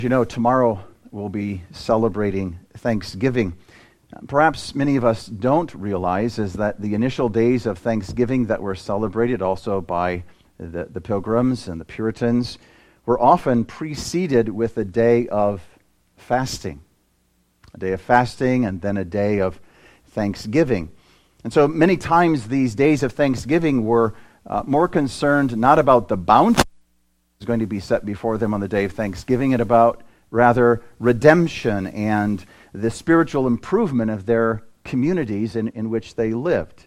You know, tomorrow we'll be celebrating Thanksgiving. Perhaps many of us don't realize is that the initial days of Thanksgiving that were celebrated also by the Pilgrims and the Puritans were often preceded with a day of fasting. A day of fasting and then a day of Thanksgiving. And so many times these days of Thanksgiving were more concerned not about the bounty is going to be set before them on the day of Thanksgiving, and about rather redemption and the spiritual improvement of their communities in which they lived.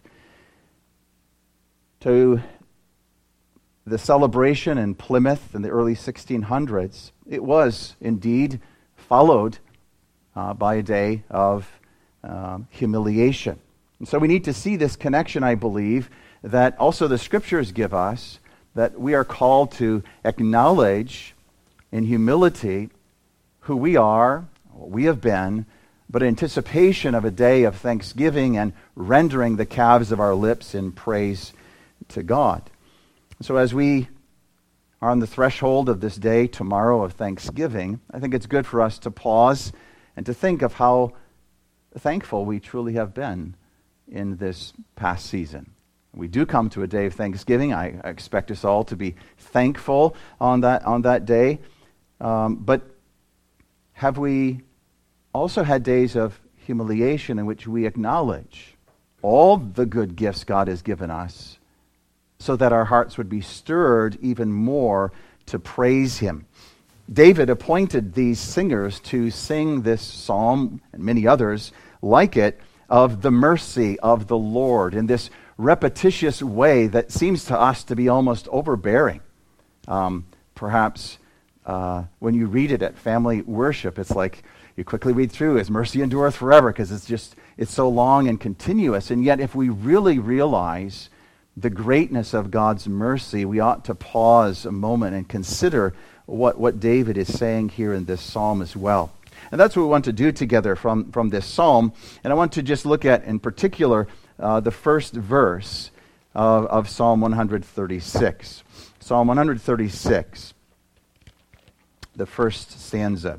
To the celebration in Plymouth in the early 1600s, it was indeed followed by a day of humiliation. And so we need to see this connection, I believe, that also the Scriptures give us, that we are called to acknowledge in humility who we are, what we have been, but in anticipation of a day of thanksgiving and rendering the calves of our lips in praise to God. So as we are on the threshold of this day tomorrow of Thanksgiving, I think it's good for us to pause and to think of how thankful we truly have been in this past season. We do come to a day of Thanksgiving. I expect us all to be thankful on that day. But have we also had days of humiliation in which we acknowledge all the good gifts God has given us, so that our hearts would be stirred even more to praise Him? David appointed these singers to sing this psalm, and many others like it, of the mercy of the Lord in this repetitious way that seems to us to be almost overbearing. Perhaps when you read it at family worship, it's like you quickly read through, His mercy endureth forever, because it's so long and continuous. And yet if we really realize the greatness of God's mercy, we ought to pause a moment and consider what David is saying here in this psalm as well. And that's what we want to do together from this psalm. And I want to just look at, in particular, the first verse of Psalm 136. Psalm 136, the first stanza.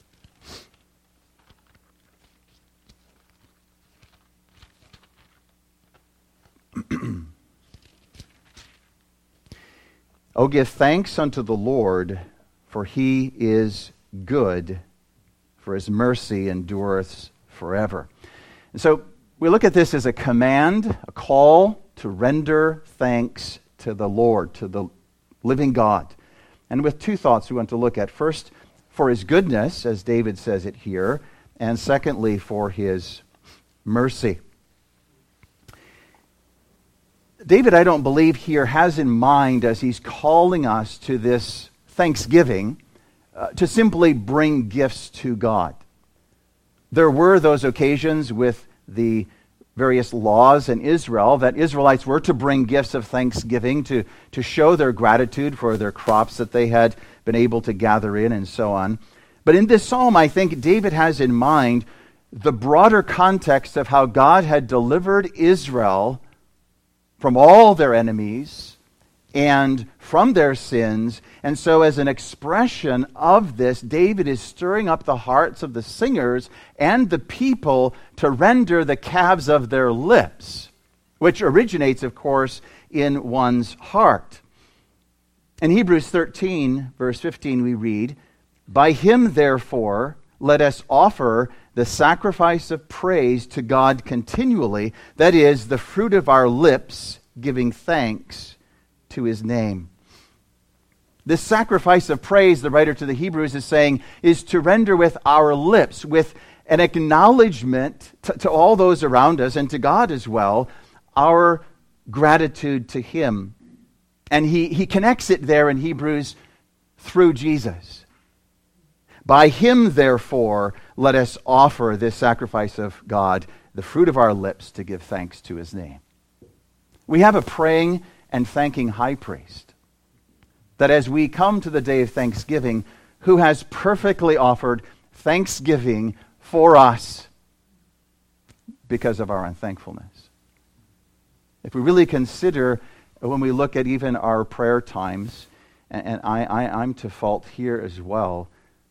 O give thanks unto the Lord, for He is good, for His mercy endureth forever. And so we look at this as a command, a call to render thanks to the Lord, to the living God. And with two thoughts we want to look at. First, for His goodness, as David says it here, and secondly, for His mercy. David, I don't believe here, has in mind, as he's calling us to this thanksgiving, to simply bring gifts to God. There were those occasions with the various laws in Israel that Israelites were to bring gifts of thanksgiving to show their gratitude for their crops that they had been able to gather in and so on. But in this psalm, I think David has in mind the broader context of how God had delivered Israel from all their enemies and from their sins. And so as an expression of this, David is stirring up the hearts of the singers and the people to render the calves of their lips, which originates, of course, in one's heart. In Hebrews 13, verse 15, we read, By Him, therefore, let us offer the sacrifice of praise to God continually, that is, the fruit of our lips, giving thanks to His name. This sacrifice of praise, the writer to the Hebrews is saying, is to render with our lips, with an acknowledgement to all those around us and to God as well, our gratitude to Him. And he connects it there in Hebrews through Jesus. By Him, therefore, let us offer this sacrifice of God, the fruit of our lips, to give thanks to His name. We have a praying and thanking high priest, that as we come to the day of thanksgiving, who has perfectly offered thanksgiving for us because of our unthankfulness. If we really consider, when we look at even our prayer times, and I'm to fault here as well,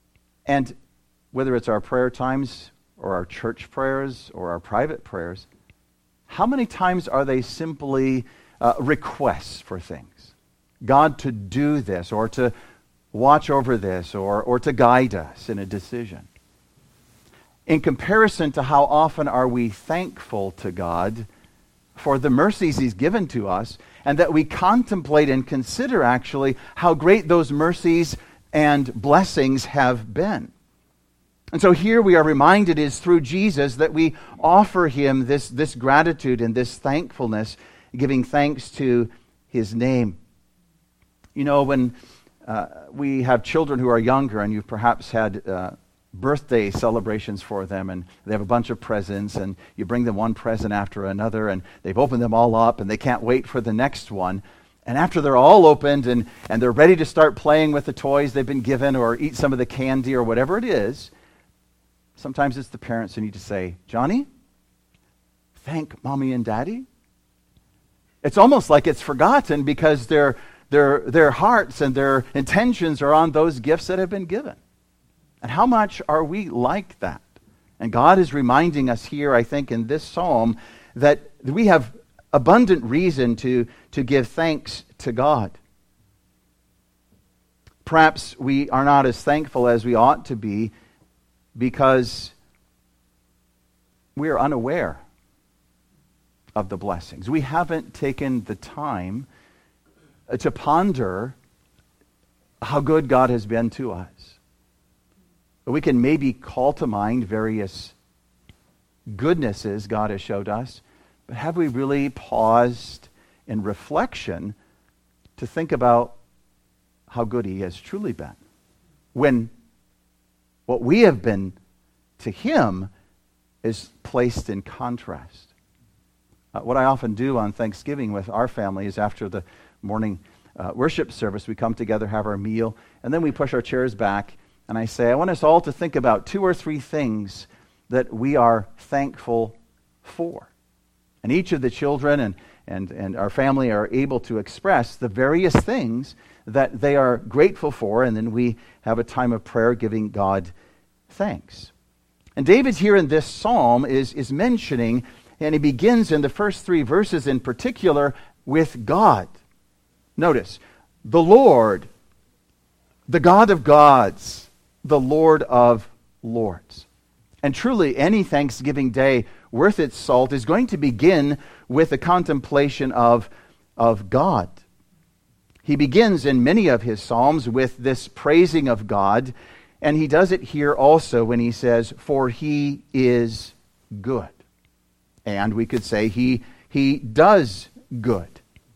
And whether it's our prayer times or our church prayers or our private prayers, how many times are they simply requests for things? God to do this, or to watch over this, or to guide us in a decision. In comparison to how often are we thankful to God for the mercies He's given to us, and that we contemplate and consider actually how great those mercies and blessings have been. And so here we are reminded is through Jesus that we offer Him this gratitude and this thankfulness, giving thanks to His name. You know, when we have children who are younger, and you've perhaps had birthday celebrations for them, and they have a bunch of presents, and you bring them one present after another, and they've opened them all up, and they can't wait for the next one. And after they're all opened and they're ready to start playing with the toys they've been given, or eat some of the candy or whatever it is, sometimes it's the parents who need to say, Johnny, thank Mommy and Daddy. It's almost like it's forgotten because their hearts and their intentions are on those gifts that have been given. And how much are we like that? And God is reminding us here, I think, in this psalm, that we have abundant reason to give thanks to God. Perhaps we are not as thankful as we ought to be because we are unaware of the blessings. We haven't taken the time to ponder how good God has been to us. We can maybe call to mind various goodnesses God has showed us, but have we really paused in reflection to think about how good He has truly been? When what we have been to Him is placed in contrast. What I often do on Thanksgiving with our family is after the morning worship service, we come together, have our meal, and then we push our chairs back. And I say, I want us all to think about 2 or 3 things that we are thankful for. And each of the children and our family are able to express the various things that they are grateful for, and then we have a time of prayer giving God thanks. And David here in this psalm is mentioning, and he begins in the first 3 verses in particular with God. Notice, the Lord, the God of gods, the Lord of lords. And truly, any Thanksgiving day worth its salt is going to begin with a contemplation of God. He begins in many of his psalms with this praising of God, and he does it here also when he says, for He is good. And we could say he does good.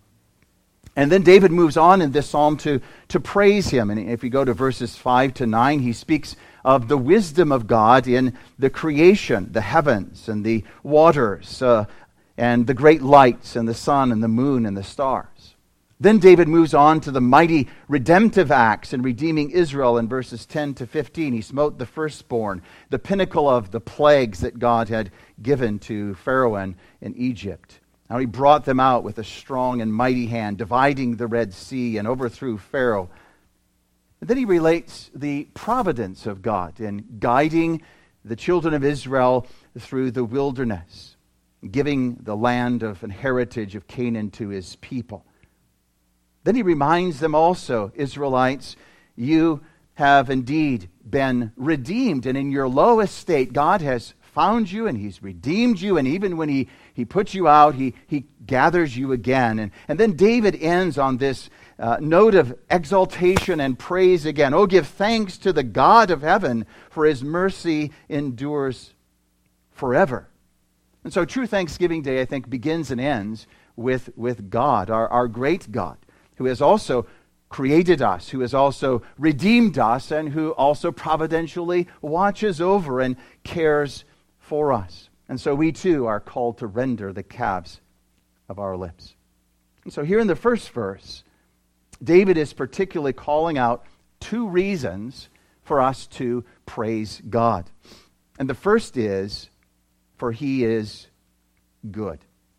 And then David moves on in this psalm to praise Him. And if you go to verses 5 to 9, he speaks of the wisdom of God in the creation, the heavens and the waters, and the great lights and the sun and the moon and the stars. Then David moves on to the mighty redemptive acts in redeeming Israel in verses 10 to 15. He smote the firstborn, the pinnacle of the plagues that God had given to Pharaoh in Egypt. How He brought them out with a strong and mighty hand, dividing the Red Sea and overthrew Pharaoh. And then he relates the providence of God in guiding the children of Israel through the wilderness, giving the land of and heritage of Canaan to His people. Then he reminds them also, Israelites, you have indeed been redeemed, and in your low estate God has found you and He's redeemed you, and even when He puts you out, He gathers you again. And then David ends on this note of exaltation and praise again. Oh, give thanks to the God of heaven, for His mercy endures forever. And so true Thanksgiving Day, I think, begins and ends with God, our great God, who has also created us, who has also redeemed us, and who also providentially watches over and cares for us. And so we too are called to render the calves of our lips. And so here in the first verse, David is particularly calling out 2 reasons for us to praise God. And the first is, for He is good.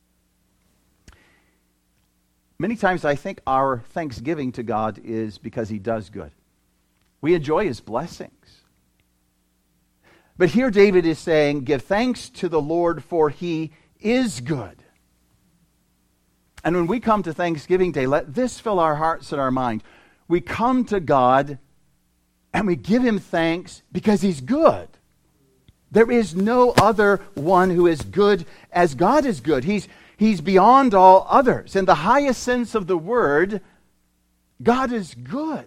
Many times I think our thanksgiving to God is because He does good. We enjoy His blessings. But here David is saying, give thanks to the Lord, for he is good. And when we come to Thanksgiving Day, let this fill our hearts and our mind. We come to God and we give him thanks because he's good. There is no other one who is good as God is good. He's beyond all others. In the highest sense of the word, God is good.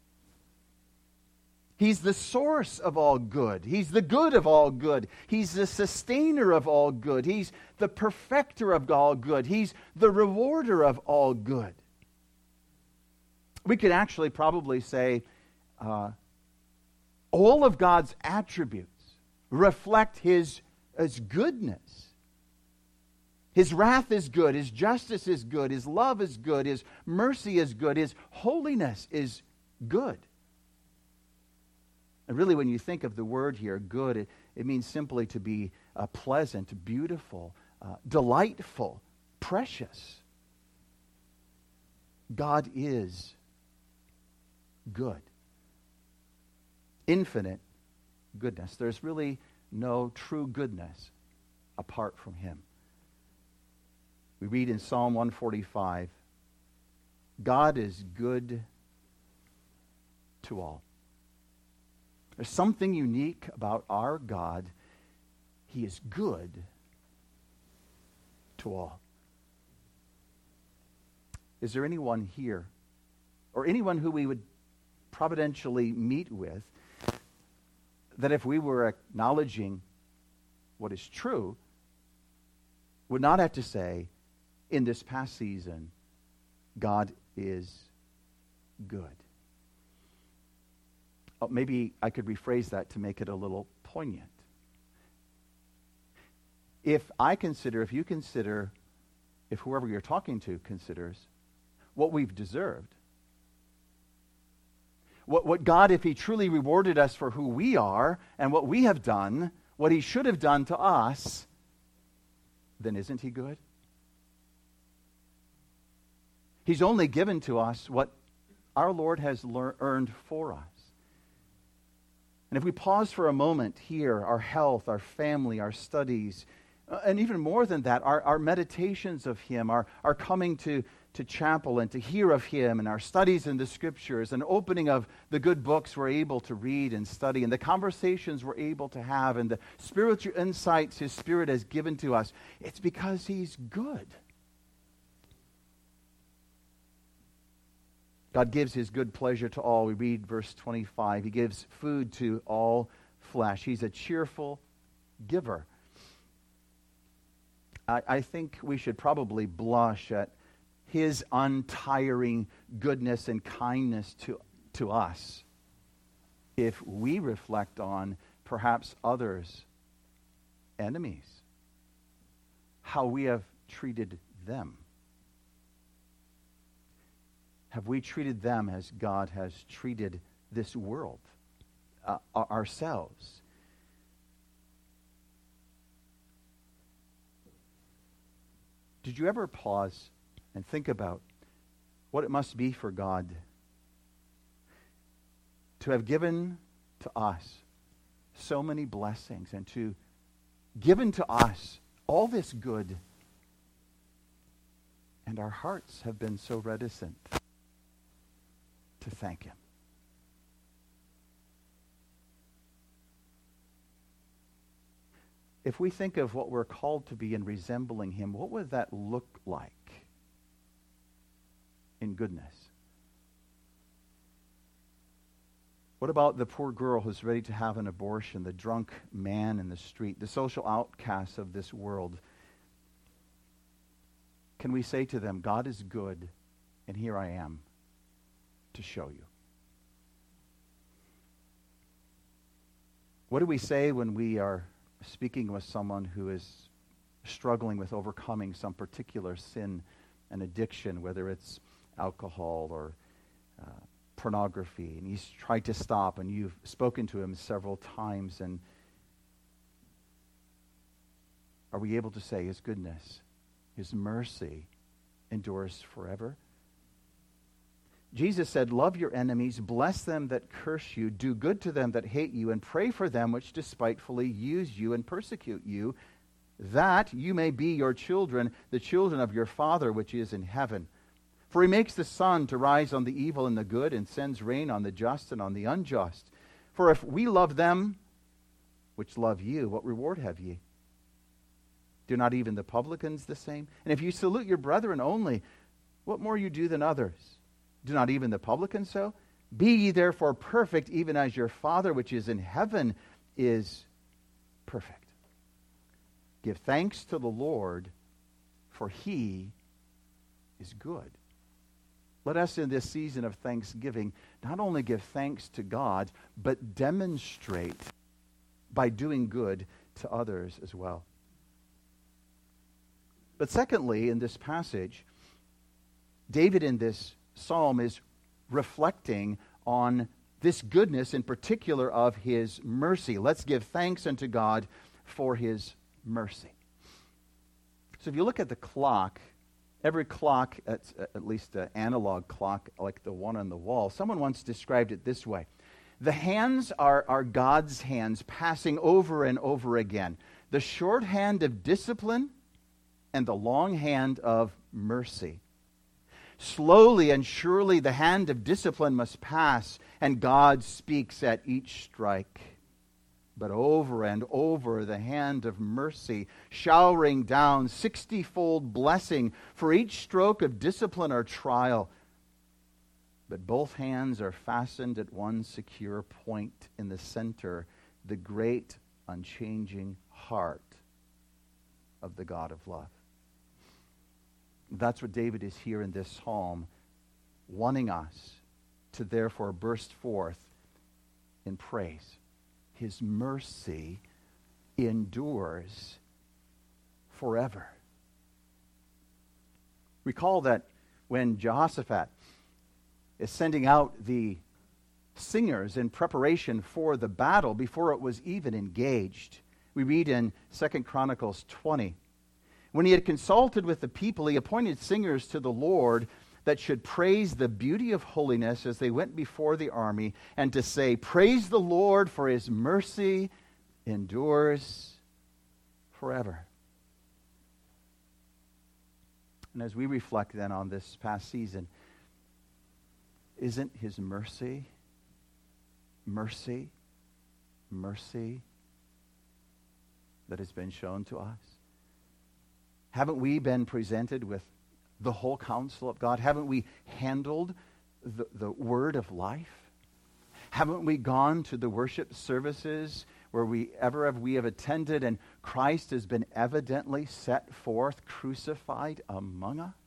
He's the source of all good. He's the good of all good. He's the sustainer of all good. He's the perfecter of all good. He's the rewarder of all good. We could actually probably say all of God's attributes reflect his goodness. His wrath is good. His justice is good. His love is good. His mercy is good. His holiness is good. And really, when you think of the word here, good, it means simply to be pleasant, beautiful, delightful, precious. God is good. Infinite goodness. There's really no true goodness apart from him. We read in Psalm 145, God is good to all. There's something unique about our God. He is good to all. Is there anyone here, or anyone who we would providentially meet with, that if we were acknowledging what is true, would not have to say, in this past season, God is good? Oh, maybe I could rephrase that to make it a little poignant. If you consider, if whoever you're talking to considers what we've deserved, what God, if he truly rewarded us for who we are and what we have done, what he should have done to us, then isn't he good? He's only given to us what our Lord has earned for us. And if we pause for a moment here, our health, our family, our studies, and even more than that, our meditations of him, our coming to chapel and to hear of him, and our studies in the scriptures, and opening of the good books we're able to read and study, and the conversations we're able to have, and the spiritual insights his Spirit has given to us, it's because he's good. God gives his good pleasure to all. We read verse 25. He gives food to all flesh. He's a cheerful giver. I think we should probably blush at his untiring goodness and kindness to us if we reflect on perhaps others' enemies, how we have treated them. Have we treated them as God has treated this world, ourselves? Did you ever pause and think about what it must be for God to have given to us so many blessings and to given to us all this good, and our hearts have been so reticent to thank him? If we think of what we're called to be in resembling him, what would that look like in goodness? What about the poor girl who's ready to have an abortion, the drunk man in the street, the social outcasts of this world? Can we say to them, God is good, and here I am to show you? What do we say when we are speaking with someone who is struggling with overcoming some particular sin and addiction, whether it's alcohol or pornography, and he's tried to stop, and you've spoken to him several times, and are we able to say his goodness, his mercy endures forever? Jesus said, love your enemies, bless them that curse you, do good to them that hate you, and pray for them which despitefully use you and persecute you, that you may be your children, the children of your Father which is in heaven. For he makes the sun to rise on the evil and the good, and sends rain on the just and on the unjust. For if we love them which love you, what reward have ye? Do not even the publicans the same? And if you salute your brethren only, what more you do than others? Do not even the publicans so? Be ye therefore perfect, even as your Father which is in heaven is perfect. Give thanks to the Lord, for he is good. Let us in this season of thanksgiving not only give thanks to God, but demonstrate by doing good to others as well. But secondly, in this passage, David in this psalm is reflecting on this goodness, in particular of his mercy. Let's give thanks unto God for his mercy. So if you look at the clock, every clock, at least an analog clock like the one on the wall, someone once described it this way. The hands are God's hands passing over and over again. The short hand of discipline and the long hand of mercy. Slowly and surely the hand of discipline must pass, and God speaks at each strike. But over and over the hand of mercy, showering down 60-fold blessing for each stroke of discipline or trial. But both hands are fastened at one secure point in the center, the great unchanging heart of the God of love. That's what David is here in this psalm, wanting us to therefore burst forth in praise. His mercy endures forever. Recall that when Jehoshaphat is sending out the singers in preparation for the battle before it was even engaged, we read in 2 Chronicles 20, when he had consulted with the people, he appointed singers to the Lord that should praise the beauty of holiness as they went before the army, and to say, praise the Lord, for his mercy endures forever. And as we reflect then on this past season, isn't his mercy that has been shown to us? Haven't we been presented with the whole counsel of God? Haven't we handled the word of life? Haven't we gone to the worship services where we have attended, and Christ has been evidently set forth, crucified among us?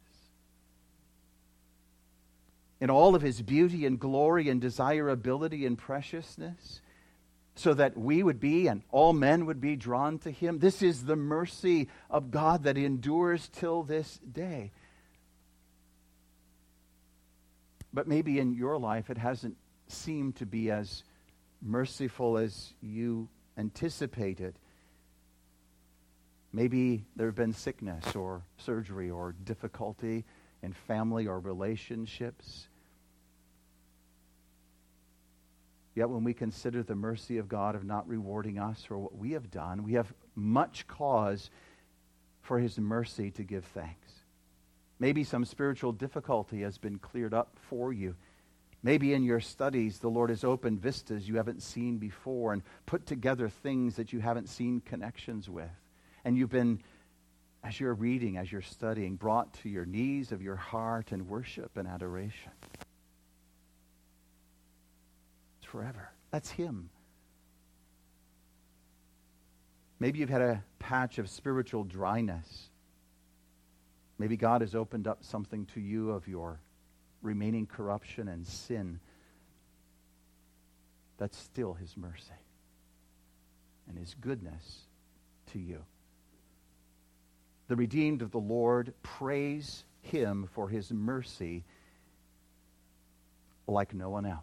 In all of his beauty and glory and desirability and preciousness, so that we would be and all men would be drawn to him. This is the mercy of God that endures till this day. But maybe in your life it hasn't seemed to be as merciful as you anticipated. Maybe there have been sickness or surgery or difficulty in family or relationships. Yet when we consider the mercy of God of not rewarding us for what we have done, we have much cause for his mercy to give thanks. Maybe some spiritual difficulty has been cleared up for you. Maybe in your studies the Lord has opened vistas you haven't seen before and put together things that you haven't seen connections with. And you've been, as you're reading, as you're studying, brought to your knees of your heart in worship and adoration. Forever. That's him. Maybe you've had a patch of spiritual dryness. Maybe God has opened up something to you of your remaining corruption and sin. That's still his mercy and his goodness to you. The redeemed of the Lord praise him for his mercy like no one else.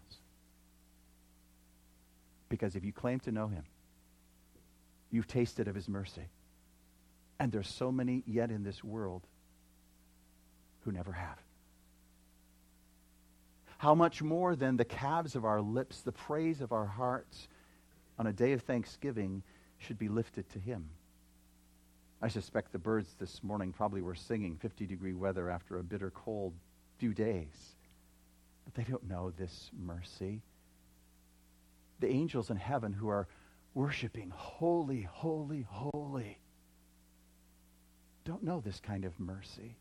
Because if you claim to know him, you've tasted of his mercy. And there's so many yet in this world who never have. how much more than the calves of our lips, the praise of our hearts on a day of thanksgiving should be lifted to him. I suspect the birds this morning probably were singing 50-degree weather after a bitter cold few days. But they don't know this mercy. The angels in heaven who are worshiping, holy, holy, holy, don't know this kind of mercy.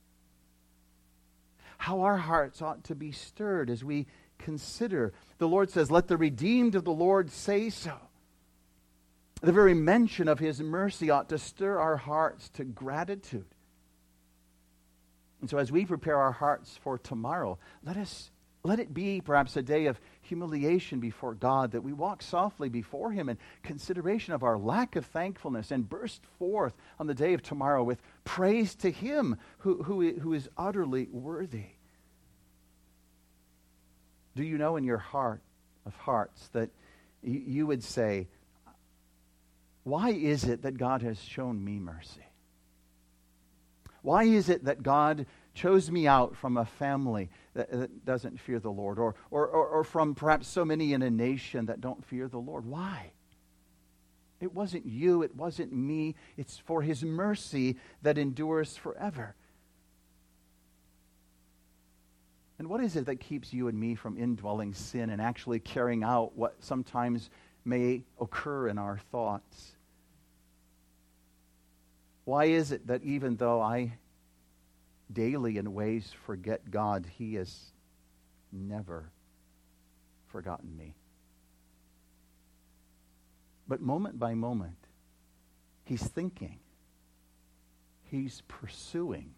How our hearts ought to be stirred as we consider. The Lord says, let the redeemed of the Lord say so. The very mention of his mercy ought to stir our hearts to gratitude. And so as we prepare our hearts for tomorrow, let it be perhaps a day of humiliation before God, that we walk softly before him in consideration of our lack of thankfulness and burst forth on the day of tomorrow with praise to him who is utterly worthy. Do you know in your heart of hearts that you would say, why is it that God has shown me mercy? Why is it that God chose me out from a family that doesn't fear the Lord, or from perhaps so many in a nation that don't fear the Lord? Why? It wasn't you, it wasn't me. It's for his mercy that endures forever. And what is it that keeps you and me from indwelling sin and actually carrying out what sometimes may occur in our thoughts? Why is it that even though I daily in ways forget God, he has never forgotten me? But moment by moment, he's thinking, he's pursuing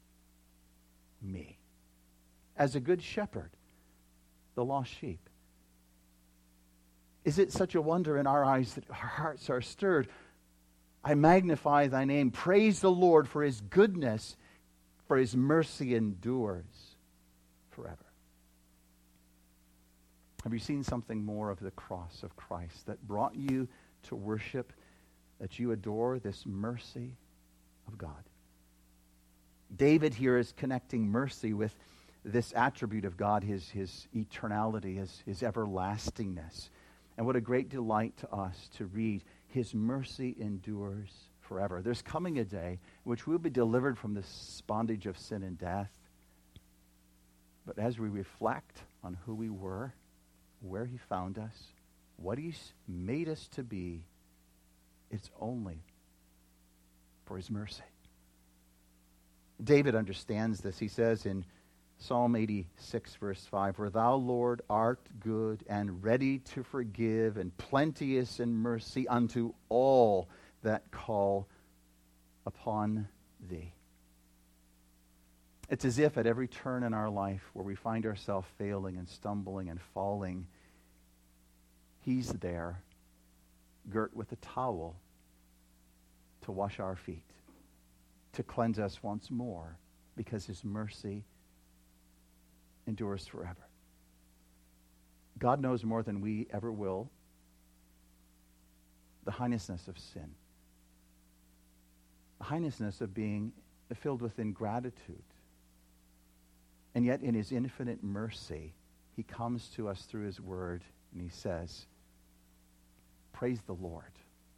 me as a good shepherd, the lost sheep. Is it such a wonder in our eyes that our hearts are stirred? I magnify thy name. Praise the Lord for his goodness, for his mercy endures forever. Have you seen something more of the cross of Christ that brought you to worship, that you adore this mercy of God? David here is connecting mercy with this attribute of God, his eternality, his everlastingness. And what a great delight to us to read, his mercy endures forever. There's coming a day in which we'll be delivered from this bondage of sin and death. But as we reflect on who we were, where he found us, what he's made us to be, it's only for his mercy. David understands this. He says in Psalm 86, verse 5, "For thou, Lord, art good and ready to forgive and plenteous in mercy unto all that call upon thee." It's as if at every turn in our life where we find ourselves failing and stumbling and falling, he's there, girt with a towel to wash our feet, to cleanse us once more, because his mercy endures forever. God knows more than we ever will the heinousness of sin, the heinousness of being filled with ingratitude. And yet in his infinite mercy, he comes to us through his word and he says, praise the Lord.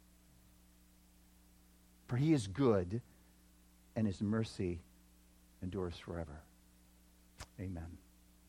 For he is good and his mercy endures forever. Amen.